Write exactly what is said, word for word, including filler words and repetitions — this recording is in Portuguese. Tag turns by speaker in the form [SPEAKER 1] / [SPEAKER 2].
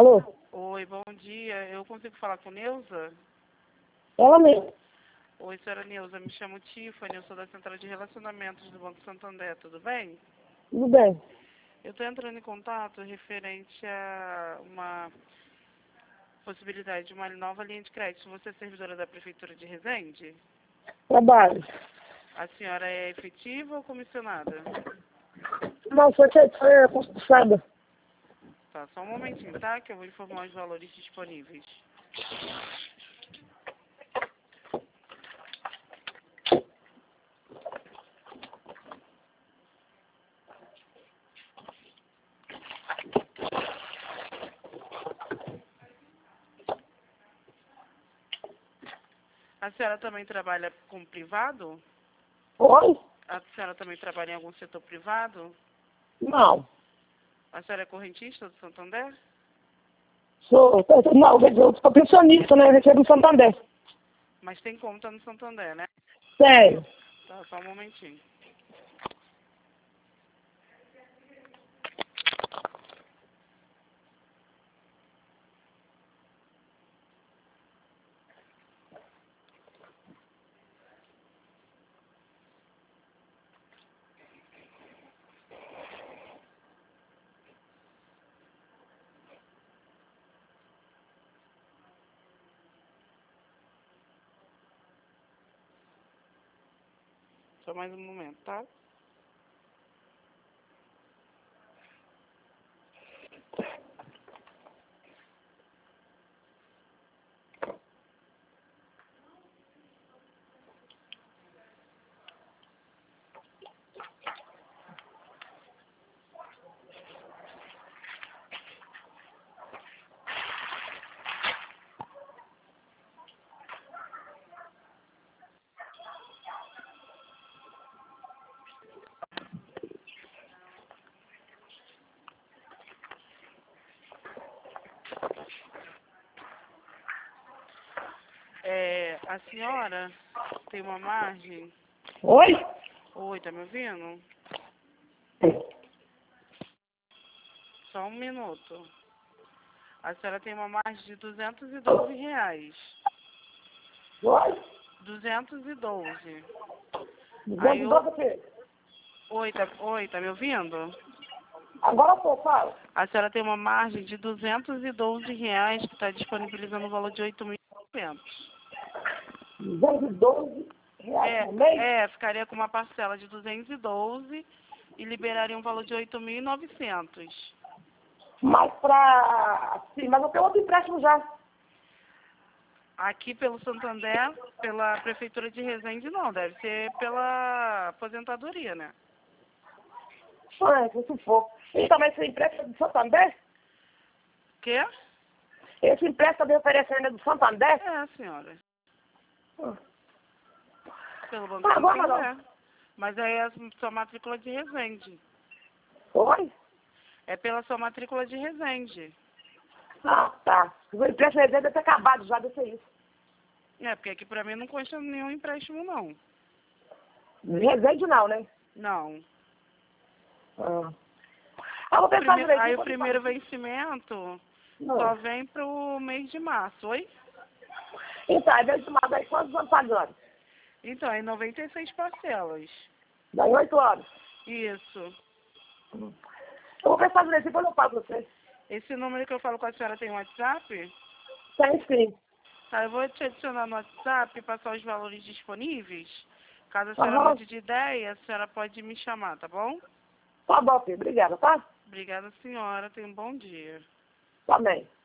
[SPEAKER 1] Alô?
[SPEAKER 2] Oi, bom dia. Eu consigo falar com Neuza?
[SPEAKER 1] Ela mesmo.
[SPEAKER 2] Oi, senhora Neuza. Me chamo Tiffany, eu sou da Central de Relacionamentos do Banco Santander, tudo bem?
[SPEAKER 1] Tudo bem.
[SPEAKER 2] Eu estou entrando em contato referente a uma possibilidade de uma nova linha de crédito. Você é servidora da Prefeitura de Resende?
[SPEAKER 1] Trabalho.
[SPEAKER 2] A senhora é efetiva ou comissionada?
[SPEAKER 1] Não, foi, foi concursada.
[SPEAKER 2] Tá, só um momentinho, tá? Que eu vou informar os valores disponíveis. A senhora também trabalha com privado?
[SPEAKER 1] Oi?
[SPEAKER 2] A senhora também trabalha em algum setor privado?
[SPEAKER 1] Não.
[SPEAKER 2] A senhora é correntista do Santander?
[SPEAKER 1] Sou, não, eu sou pensionista, né? Eu recebo no Santander.
[SPEAKER 2] Mas tem conta no Santander, né?
[SPEAKER 1] Sério.
[SPEAKER 2] Tá, só um momentinho. Só mais um momento, tá? É, a senhora tem uma margem...
[SPEAKER 1] Oi?
[SPEAKER 2] Oi, tá me ouvindo? Só um minuto. A senhora tem uma margem de duzentos e doze reais.
[SPEAKER 1] Oi?
[SPEAKER 2] duzentos e doze. Aí
[SPEAKER 1] Duzentos e
[SPEAKER 2] eu...
[SPEAKER 1] doze o quê?
[SPEAKER 2] Oi, tá... Oi, tá me ouvindo?
[SPEAKER 1] Agora pô, fala.
[SPEAKER 2] A senhora tem uma margem de duzentos e doze reais que está disponibilizando o valor de oito mil e novecentos.
[SPEAKER 1] duzentos e doze reais
[SPEAKER 2] É,
[SPEAKER 1] por mês?
[SPEAKER 2] é, ficaria com uma parcela de duzentos e doze e liberaria um valor de oito mil e novecentos.
[SPEAKER 1] Mas pra... Sim, mas eu tenho outro empréstimo já.
[SPEAKER 2] Aqui pelo Santander, pela Prefeitura de Resende, não. Deve ser pela aposentadoria, né?
[SPEAKER 1] Ah, se for. E também esse empréstimo é do Santander?
[SPEAKER 2] Quê?
[SPEAKER 1] Esse empréstimo também oferece ainda do Santander?
[SPEAKER 2] É, senhora.
[SPEAKER 1] Ah.
[SPEAKER 2] Pelo Banco
[SPEAKER 1] Ah, agora
[SPEAKER 2] Santander.
[SPEAKER 1] não.
[SPEAKER 2] Mas aí é a sua matrícula de Resende.
[SPEAKER 1] Oi?
[SPEAKER 2] É pela sua matrícula de Resende.
[SPEAKER 1] Ah, tá. O empréstimo deve ter acabado já, deve ser isso.
[SPEAKER 2] É, porque aqui pra mim não consta nenhum empréstimo, não.
[SPEAKER 1] Resende não, né?
[SPEAKER 2] Não.
[SPEAKER 1] Ah. Ah, vou
[SPEAKER 2] O
[SPEAKER 1] pensar
[SPEAKER 2] primeiro,
[SPEAKER 1] direitinho.
[SPEAKER 2] aí o
[SPEAKER 1] vou
[SPEAKER 2] primeiro
[SPEAKER 1] pensar.
[SPEAKER 2] vencimento
[SPEAKER 1] Não.
[SPEAKER 2] só vem pro mês de março, oi?
[SPEAKER 1] Então, aí vem tomar aí quantos anos pagando?
[SPEAKER 2] Então, é noventa e seis parcelas.
[SPEAKER 1] Daí oito anos.
[SPEAKER 2] Isso.
[SPEAKER 1] Hum. Eu vou pensar direitinho, depois eu pago você.
[SPEAKER 2] Esse número que eu falo com a senhora tem WhatsApp?
[SPEAKER 1] Tem sim.
[SPEAKER 2] Tá, eu vou te adicionar no WhatsApp e passar os valores disponíveis. Caso a senhora
[SPEAKER 1] Aham.
[SPEAKER 2] mude de ideia, a senhora pode me chamar, tá bom?
[SPEAKER 1] Tá bom, filho. Obrigada, tá?
[SPEAKER 2] Obrigada, senhora. Tenha um bom dia.
[SPEAKER 1] Também.